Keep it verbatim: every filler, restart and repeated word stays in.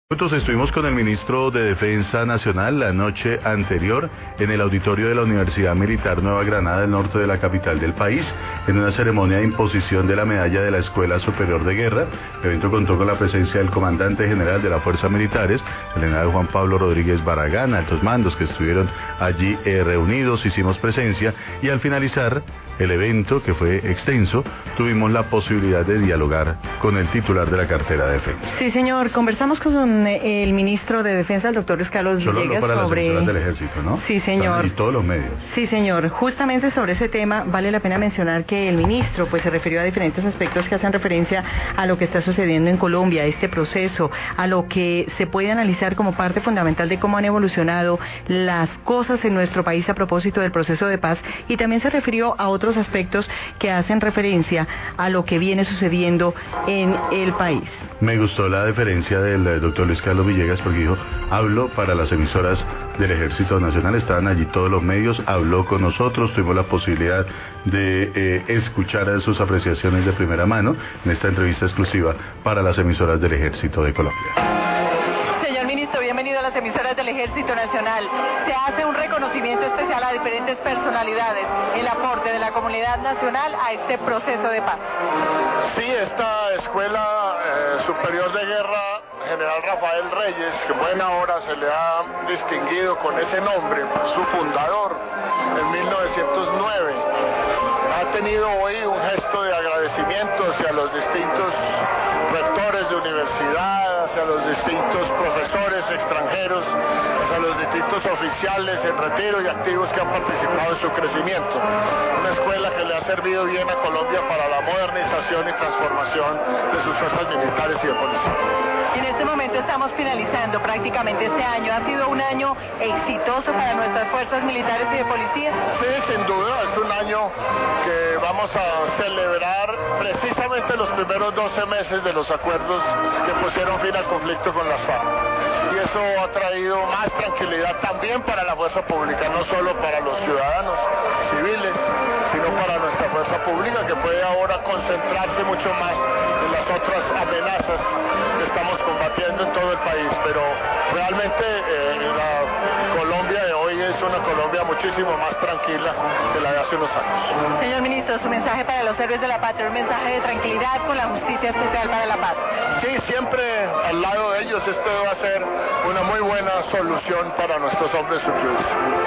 Nosotros estuvimos con el ministro de Defensa Nacional la noche anterior en el auditorio de la Universidad Militar Nueva Granada, del norte de la capital del país, en una ceremonia de imposición de la medalla de la Escuela Superior de Guerra. El evento contó con la presencia del comandante general de las Fuerzas Militares, el general Juan Pablo Rodríguez Barragán, altos mandos que estuvieron allí eh, reunidos, hicimos presencia y al finalizar el evento, que fue extenso, tuvimos la posibilidad de dialogar con el titular de la cartera de defensa. Sí, señor, conversamos con el ministro de Defensa, el doctor Carlos Solo Villegas, para sobre... las del ejército, ¿no? Sí, señor. Y todos los medios. Sí, señor. Justamente sobre ese tema, vale la pena mencionar que el ministro pues se refirió a diferentes aspectos que hacen referencia a lo que está sucediendo en Colombia, a este proceso, a lo que se puede analizar como parte fundamental de cómo han evolucionado las cosas en nuestro país a propósito del proceso de paz, y también se refirió a otros aspectos que hacen referencia a lo que viene sucediendo en el país. Me gustó la deferencia del doctor Luis Carlos Villegas porque dijo, hablo para las emisoras del Ejército Nacional, estaban allí todos los medios, habló con nosotros, tuvimos la posibilidad de eh, escuchar sus apreciaciones de primera mano en esta entrevista exclusiva para las emisoras del Ejército de Colombia. Señor ministro, bienvenido a las emisoras del Ejército Nacional. Se hace un reconocimiento especial a diferentes personalidades, el aporte de la comunidad nacional a este proceso de paz. Sí, esta Escuela eh, Superior de Guerra, General Rafael Reyes, que en buena hora se le ha distinguido con ese nombre, su fundador en mil novecientos nueve, ha tenido hoy un gesto de agradecimiento hacia los distintos rectores de universidad, hacia los distintos profesores extranjeros, hacia los distintos oficiales en retiro y activos que han participado en su crecimiento. Una escuela que le ha servido bien a Colombia para la modernización y transformación de sus fuerzas militares y de policía. En este momento estamos finalizando prácticamente este año. ¿Ha sido un año exitoso para nuestras fuerzas militares y de policía? Sí, sin duda, es un año que vamos a celebrar precisamente los primeros doce meses de los acuerdos que pusieron fin al conflicto con las FARC. Y eso ha traído más tranquilidad también para la fuerza pública, no solo para los ciudadanos civiles, sino para nuestra fuerza pública, que puede ahora concentrarse mucho más en las otras amenazas que estamos combatiendo en todo el país. Pero realmente eh, la Colombia de hoy es una Colombia muchísimo más tranquila que la de hace unos años. Señor ministro, su mensaje para los héroes de la patria, un mensaje de tranquilidad con la justicia especial para la paz. Sí, siempre al lado de ellos, esto va a ser una muy buena solución para nuestros hombres sufridos.